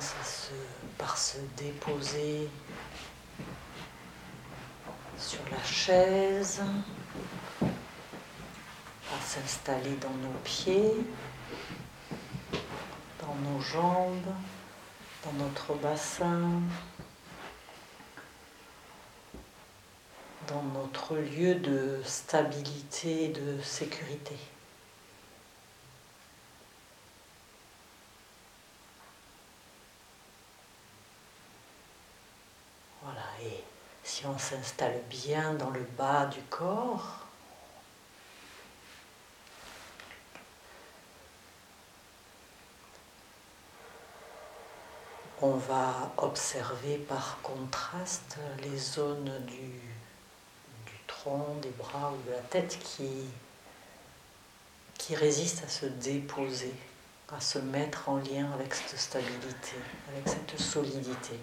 commence par se déposer sur la chaise, à s'installer dans nos pieds, dans nos jambes, dans notre bassin, dans notre lieu de stabilité et de sécurité. Voilà, et si on s'installe bien dans le bas du corps, on va observer par contraste les zones du tronc, des bras ou de la tête qui résistent à se déposer, à se mettre en lien avec cette stabilité, avec cette solidité.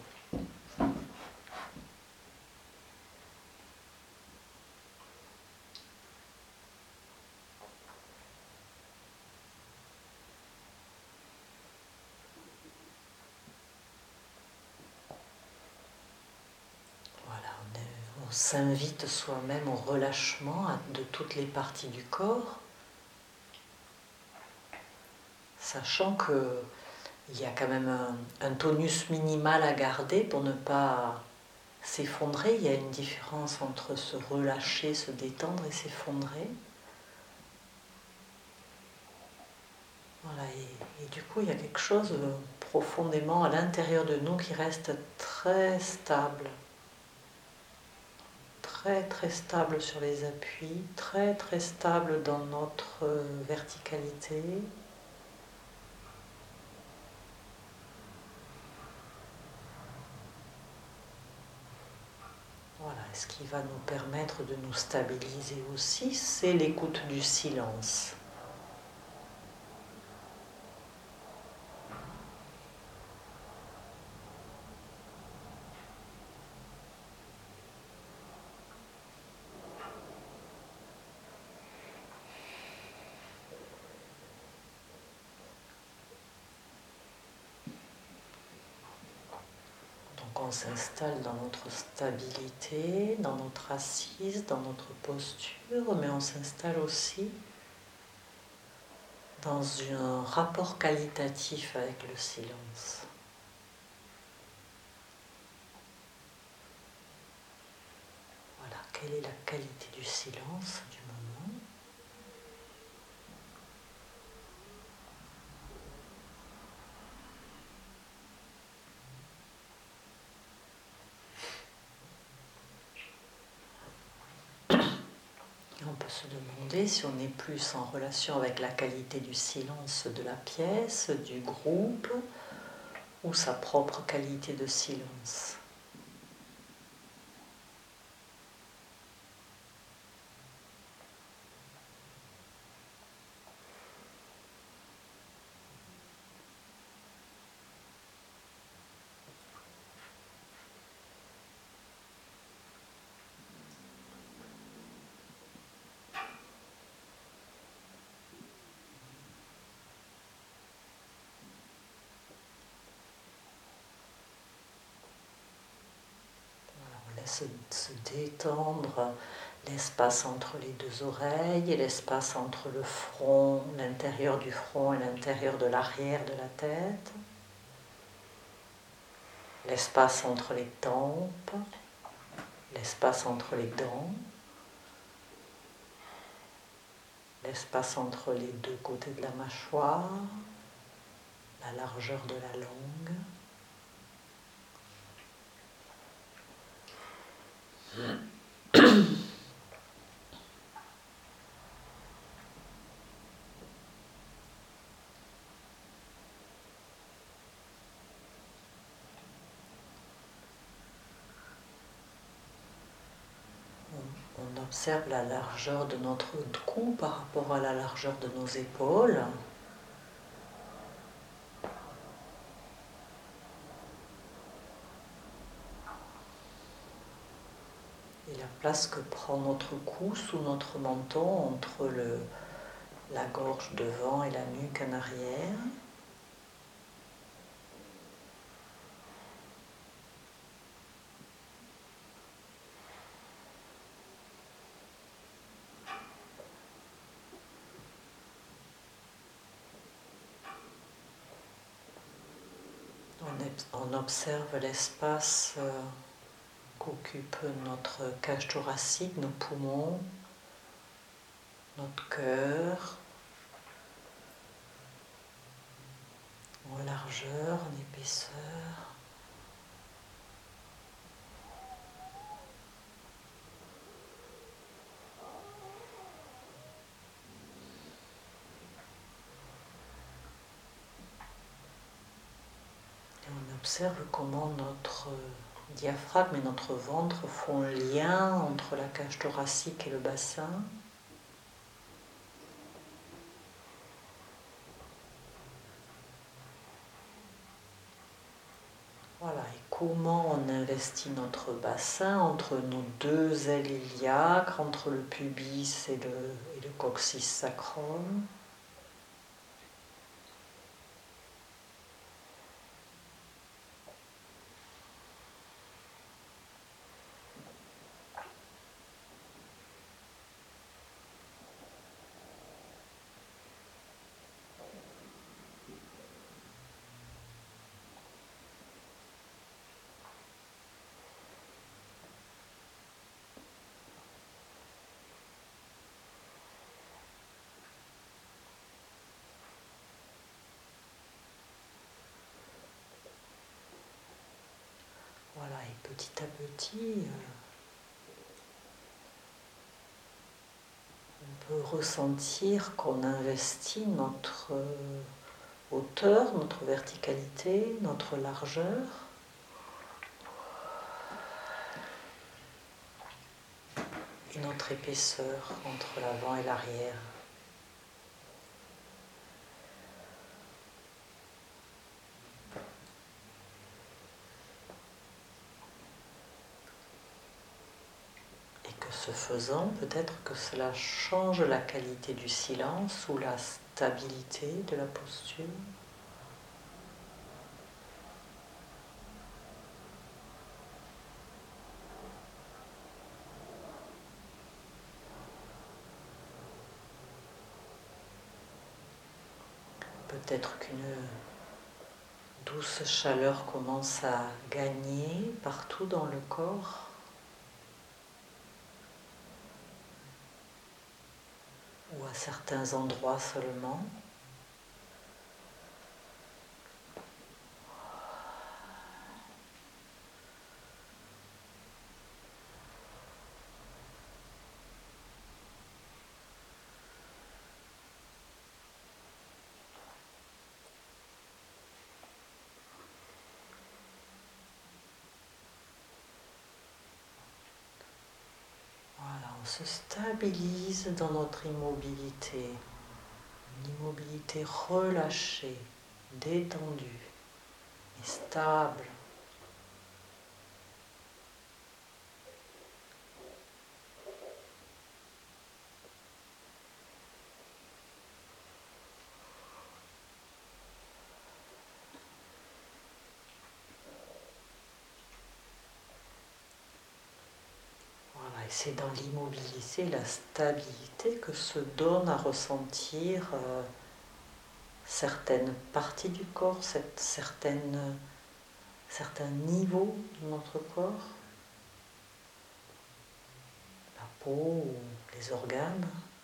On s'invite soi-même au relâchement de toutes les parties du corps, sachant qu'il y a quand même un tonus minimal à garder pour ne pas s'effondrer. Il y a une différence entre se relâcher, se détendre et s'effondrer. Voilà, et du coup, il y a quelque chose profondément à l'intérieur de nous qui reste très stable. Très très stable sur les appuis, très très stable dans notre verticalité. Voilà, ce qui va nous permettre de nous stabiliser aussi, c'est l'écoute du silence. On s'installe dans notre stabilité, dans notre assise, dans notre posture, mais on s'installe aussi dans un rapport qualitatif avec le silence. Voilà, quelle est la qualité du silence du moment ? On peut se demander si on est plus en relation avec la qualité du silence de la pièce, du groupe, ou sa propre qualité de silence. Se détendre l'espace entre les deux oreilles, l'espace entre le front, l'intérieur du front et l'intérieur de l'arrière de la tête, l'espace entre les tempes, l'espace entre les dents, l'espace entre les deux côtés de la mâchoire, la largeur de la langue. On observe la largeur de notre cou par rapport à la largeur de nos épaules. Et la place que prend notre cou sous notre menton entre la gorge devant et la nuque en arrière. On observe l'espace qu'occupe notre cage thoracique, nos poumons, notre cœur, en largeur, en épaisseur. Et on observe comment notre diaphragme et notre ventre font lien entre la cage thoracique et le bassin. Voilà, et comment on investit notre bassin entre nos deux ailes iliaques, entre le pubis et le coccyx sacrum. Voilà, et petit à petit, on peut ressentir qu'on investit notre hauteur, notre verticalité, notre largeur. Et notre épaisseur entre l'avant et l'arrière. Et que ce faisant, peut-être que cela change la qualité du silence ou la stabilité de la posture. Peut-être qu'une douce chaleur commence à gagner partout dans le corps, ou à certains endroits seulement. Voilà, on se stabilise dans notre immobilité, une immobilité relâchée, détendue et stable. Voilà, et c'est dans l'immobilité, la stabilité que se donne à ressentir certaines parties du corps, certains niveaux de notre corps, la peau ou les organes.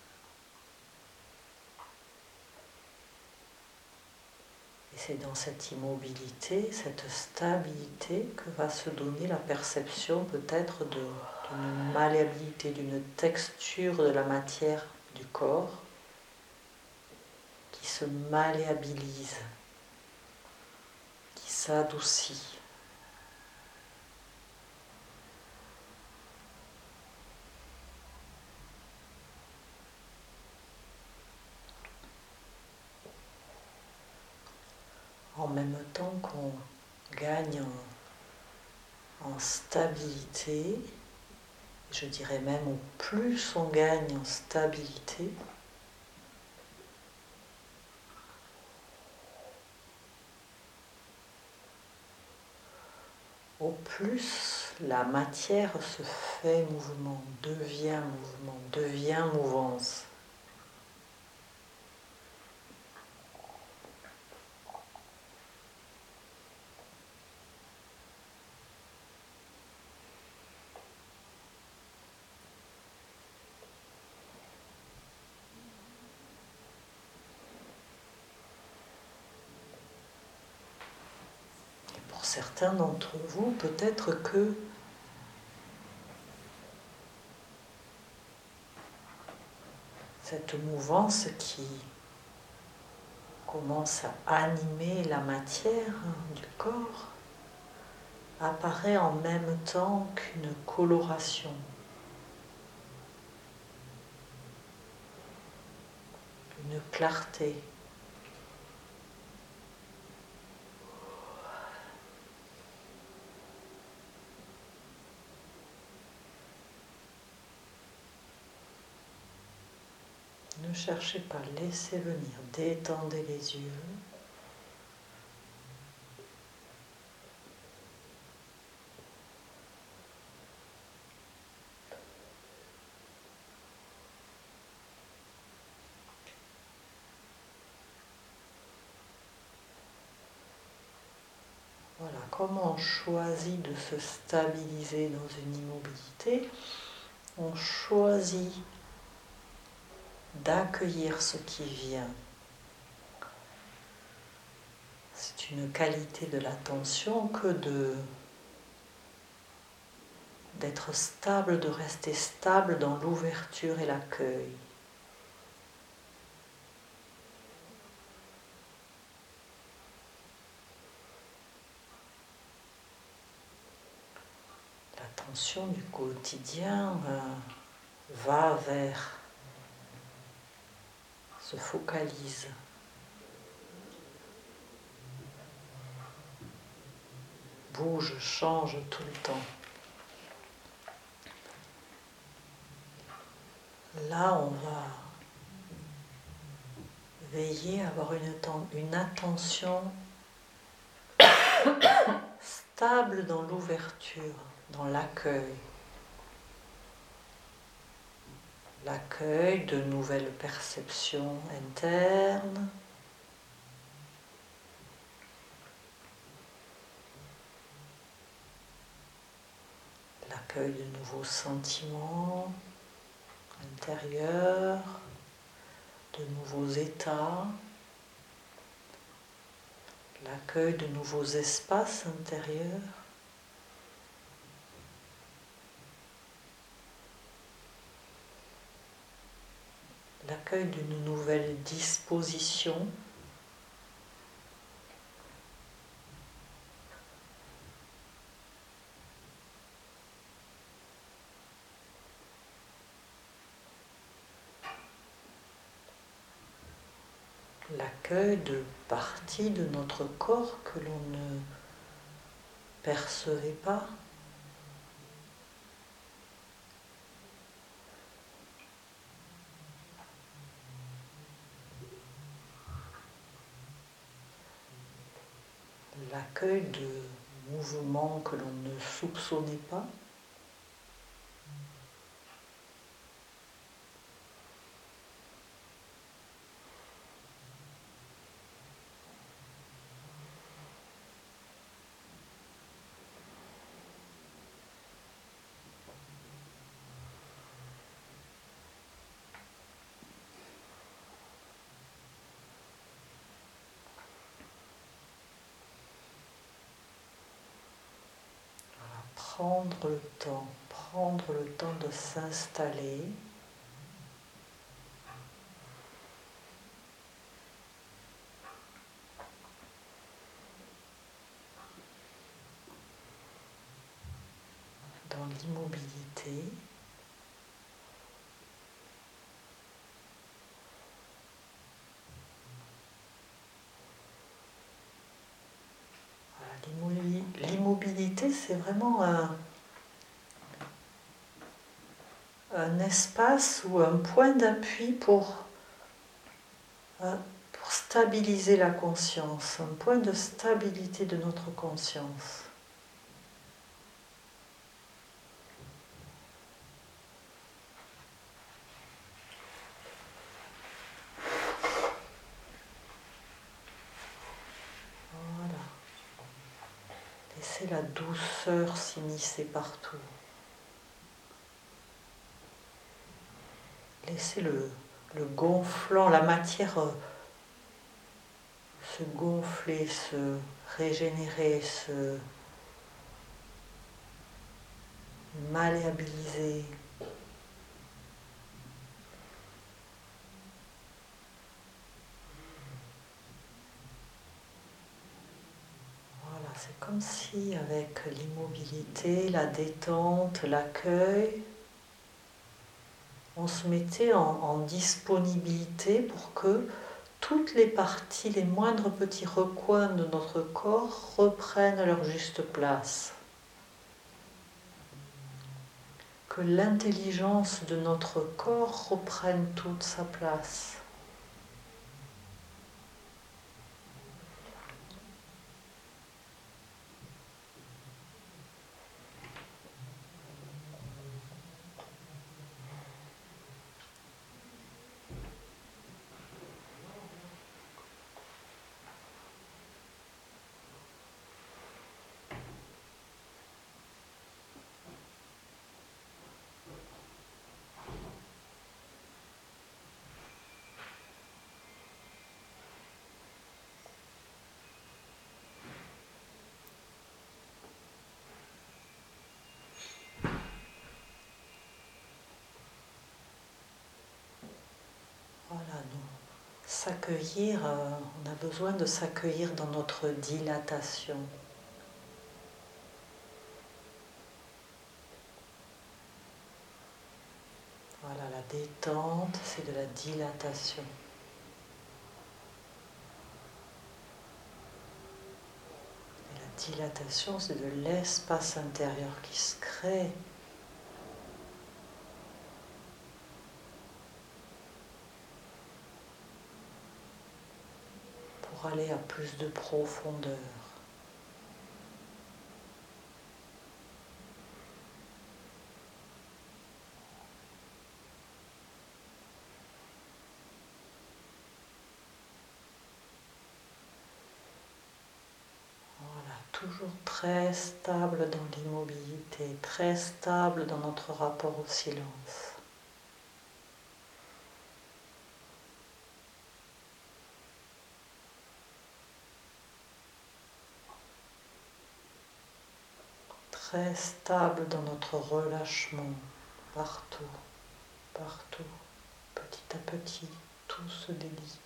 Et c'est dans cette immobilité, cette stabilité que va se donner la perception peut-être d'une malléabilité, d'une texture de la matière du corps qui se malléabilise, qui s'adoucit. En même temps qu'on gagne en stabilité, je dirais même au plus on gagne en stabilité, au plus la matière se fait mouvement, devient mouvance. certains d'entre vous, peut-être que cette mouvance qui commence à animer la matière du corps apparaît en même temps qu'une coloration, une clarté. Ne cherchez pas, laissez venir, détendez les yeux. Voilà, comment on choisit de se stabiliser dans une immobilité? On choisit d'accueillir ce qui vient. C'est une qualité de l'attention que d'être stable, de rester stable dans l'ouverture et l'accueil. L'attention du quotidien va vers, se focalise. Bouge, change tout le temps. Là, on va veiller à avoir une attention stable dans l'ouverture, dans l'accueil. L'accueil de nouvelles perceptions internes, l'accueil de nouveaux sentiments intérieurs, de nouveaux états, l'accueil de nouveaux espaces intérieurs. L'accueil d'une nouvelle disposition, l'accueil de parties de notre corps que l'on ne percevait pas. L'accueil de mouvements que l'on ne soupçonnait pas. Prendre le temps de s'installer. Dans l'immobilité. Voilà, l'immobilité, c'est vraiment un espace ou un point d'appui pour stabiliser la conscience, un point de stabilité de notre conscience. Voilà. Laissez la douceur s'immiscer partout. Laissez le gonflant, la matière se gonfler, se régénérer, se malléabiliser. Voilà, c'est comme si avec l'immobilité, la détente, l'accueil, on se mettait en disponibilité pour que toutes les parties, les moindres petits recoins de notre corps reprennent leur juste place. Que l'intelligence de notre corps reprenne toute sa place. Voilà, nous s'accueillir, on a besoin de s'accueillir dans notre dilatation. Voilà, la détente, c'est de la dilatation. Et la dilatation, c'est de l'espace intérieur qui se crée. Pour aller à plus de profondeur. Voilà, toujours très stable dans l'immobilité, très stable dans notre rapport au silence. Très stable dans notre relâchement, partout, partout, petit à petit, tout se délie.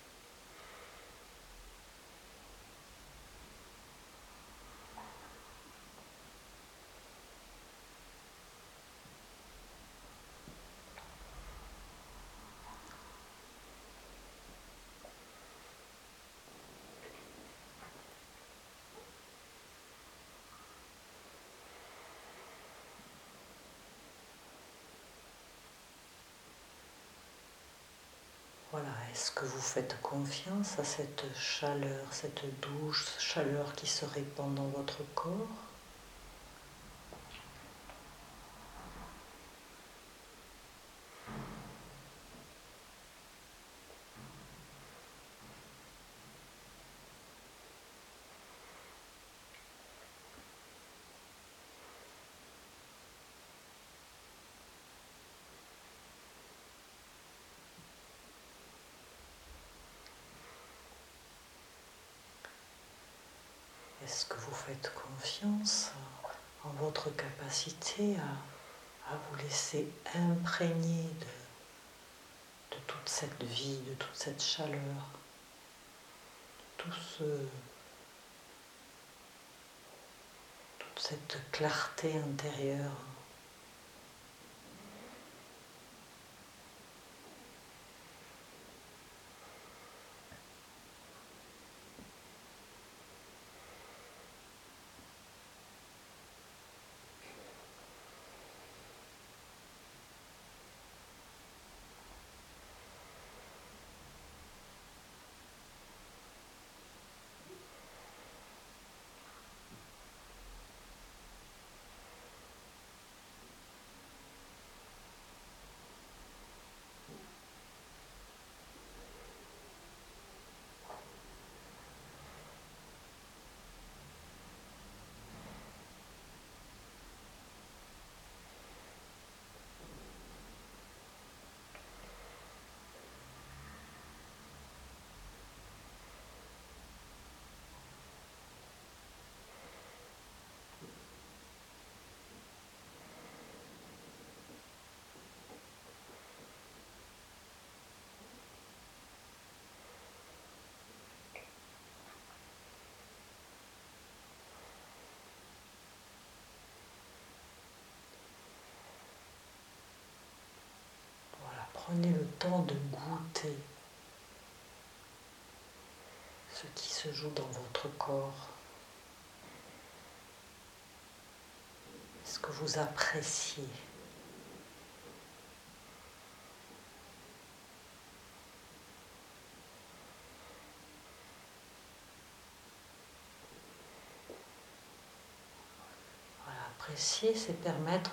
Voilà, est-ce que vous faites confiance à cette chaleur, cette douce chaleur qui se répand dans votre corps ? Est-ce que vous faites confiance en votre capacité à vous laisser imprégner de toute cette vie, de toute cette chaleur, toute cette clarté intérieure ? temps de goûter ce qui se joue dans votre corps. Ce que vous appréciez. Voilà, apprécier, c'est permettre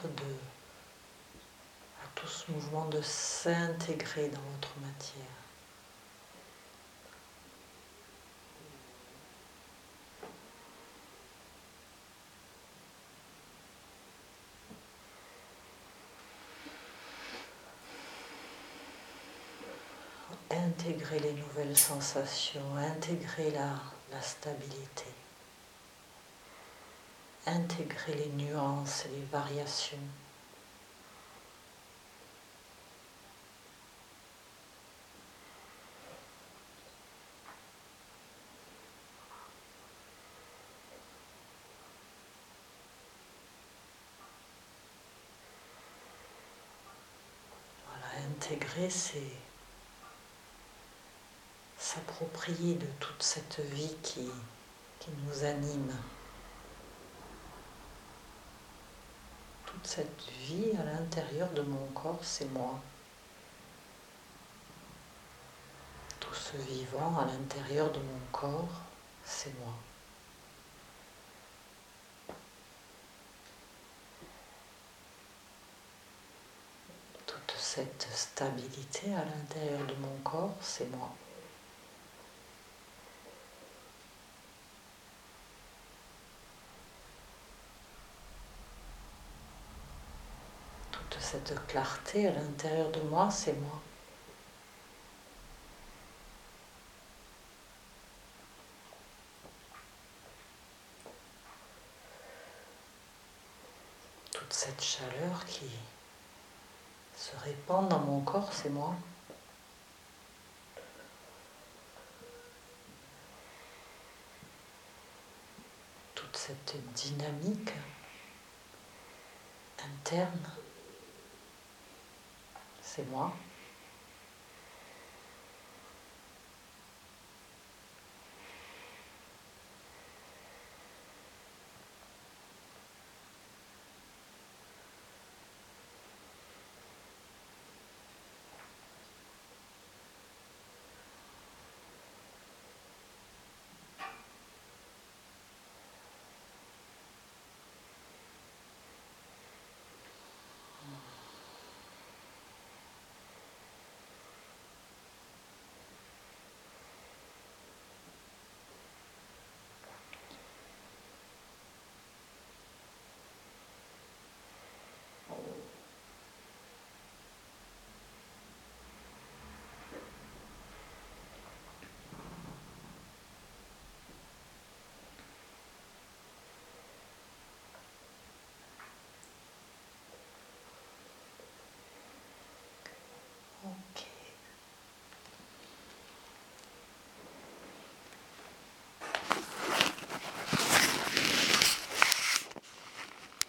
à tout ce mouvement de s'intégrer dans votre matière. Intégrer les nouvelles sensations, intégrer la stabilité, intégrer les nuances et les variations. Voilà, intégrer, c'est s'approprier de toute cette vie qui nous anime. Toute cette vie à l'intérieur de mon corps, c'est moi. Tout ce vivant à l'intérieur de mon corps, c'est moi. Toute cette stabilité à l'intérieur de mon corps, c'est moi. Toute cette clarté à l'intérieur de moi, c'est moi. Toute cette chaleur qui se répand dans mon corps, c'est moi. Toute cette dynamique interne, c'est moi.